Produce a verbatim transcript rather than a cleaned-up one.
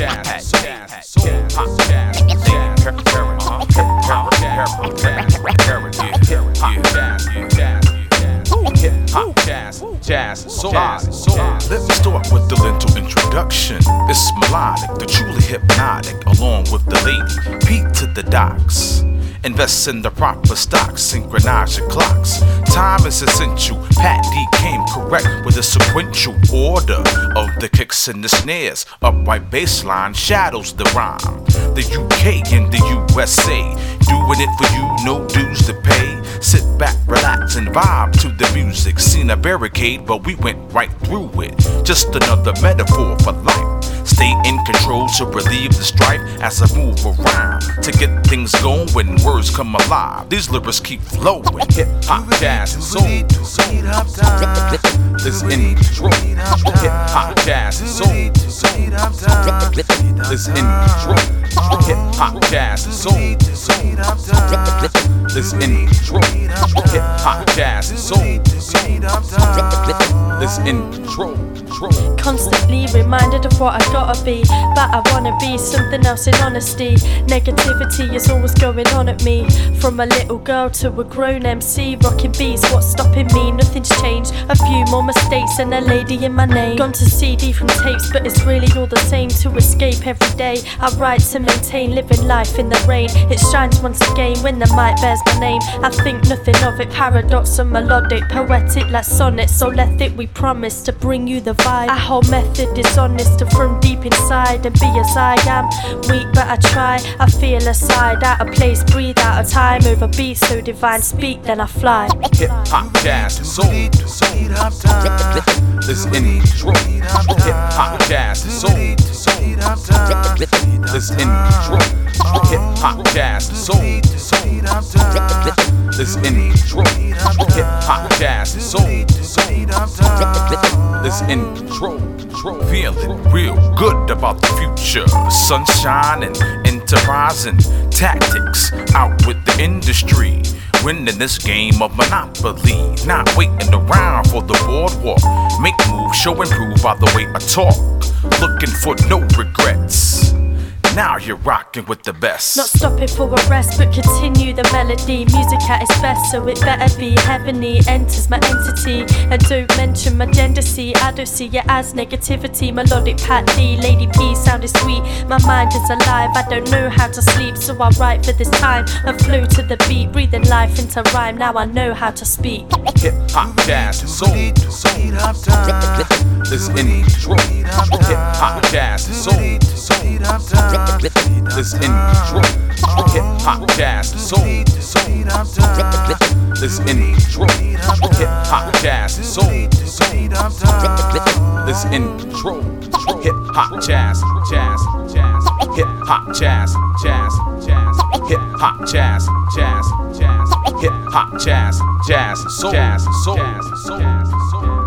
jazz, soul, hip hop, jazz, jazz, hip hop, jazz, jazz, soul, soul. Let me start with the lentil introduction. It's melodic, the truly hypnotic, along with the lady, Pete to the docks. Invest in the proper stocks, synchronize your clocks. Time is essential. Pat D came correct with a sequential order of the kicks and the snares. Upright bass line shadows the rhyme. The U K and the U S A, doing it for you, no dues to pay. Sit back, relax, and vibe to the music. Seen a barricade, but we went right through it. Just another metaphor for life. Stay in control to relieve the strife as I move around to get things going when words come alive. These lyrics keep flowing. Hip hop, jazz, and soul. Is in control. Hip hop, jazz, and soul. Is in control. Hip hop, jazz, and soul. Is in control. Hip hop, jazz, and soul. Is in control. Constantly reminded of what I gotta be, but I wanna be something else in honesty. Negativity is always going on at me. From a little girl to a grown M C, rocking beats, what's stopping me? Nothing's changed, a few more mistakes and a lady in my name. Gone to C D from tapes, but it's really all the same. To escape every day, I write to maintain, living life in the rain. It shines once again when the mic bears my name. I think nothing of it, paradox and melodic, poetic like sonnets, so let it we promise to bring you the vibe. Our whole method is honest to from deep inside and be as I am. Weak but I try, I feel aside, out of place, breathe out of time. Over beats so divine, speak then I fly. Hip hop, jazz, and soul. Is in control. Hip hop, jazz, and soul. Is in control. Hip hop, jazz, and soul. Is in control. Hip hop, jazz, and soul. Is in control. Feeling real good about the future. Sunshine and enterprising tactics out with the industry. Winning this game of Monopoly. Not waiting around for the boardwalk. Make moves, show and prove by the way I talk. Looking for no regrets. Now you're rocking with the best. Not stopping for a rest, but continue the melody. Music at its best, so it better be heavenly. Enters my entity, and don't mention my gender. See, I don't see it as negativity. Melodic Pat D, Lady P, sound is sweet. My mind is alive, I don't know how to sleep, so I write for this time and flow to the beat, breathing life into rhyme. Now I know how to speak. Hip hop, jazz, and soul. Is in control. Hip hop, jazz, and soul. Is in control. Hip hop, jazz, and soul. Is in control. Hip hop, jazz, and soul. Is in control. Hip hop, jazz, jazz, jazz. Hip hop, jazz, jazz, jazz. Hip hop, jazz, jazz, jazz. Hip hop, jazz, jazz, soul, jazz, soul, jazz, soul.